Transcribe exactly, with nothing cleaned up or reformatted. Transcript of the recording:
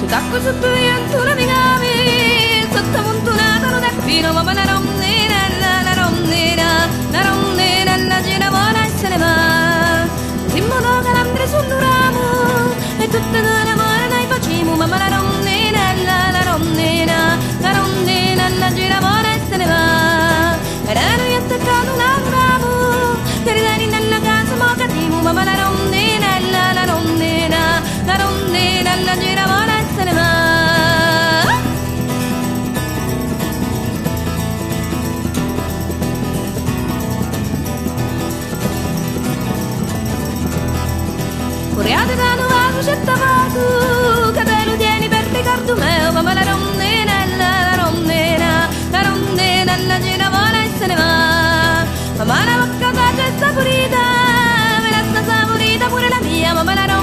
D'acqua sotto vento la migami, sotto montunata non è fino, ma la rondina, la rondina, la rondina, la gira buona e se ne va. Simmono calambre sul ramo, e tutte le amore noi facciamo, ma la rondina, la, la rondina, la rondina, la gira buona e se ne va. Era noi attaccato un ramo, per i nella casa mo cattivo, ma la rondina, la, la rondina, la rondina, la gira buona e se ne va. Corriate da nuovo c'è tabaco, che te lo tieni per ricordo mio, ma la rondina, la, la rondina, la rondina, la gira vola e se ne va. Ma la bocca c'è saporita, me la sta saporita pure la mia, ma la rondina.